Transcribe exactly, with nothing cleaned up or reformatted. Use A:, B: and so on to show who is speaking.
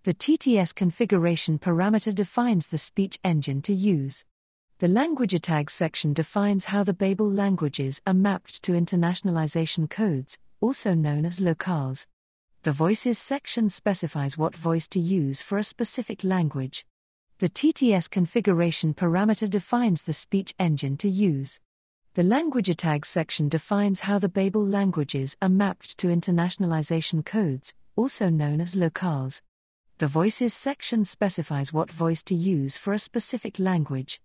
A: The T T S configuration parameter defines the speech engine to use. The language tags section defines how the Babel languages are mapped to internationalization codes, also known as locales. The voices section specifies what voice to use for a specific language. The T T S configuration parameter defines the speech engine to use. The language tags section defines how the Babel languages are mapped to internationalization codes, also known as locales. The voices section specifies what voice to use for a specific language.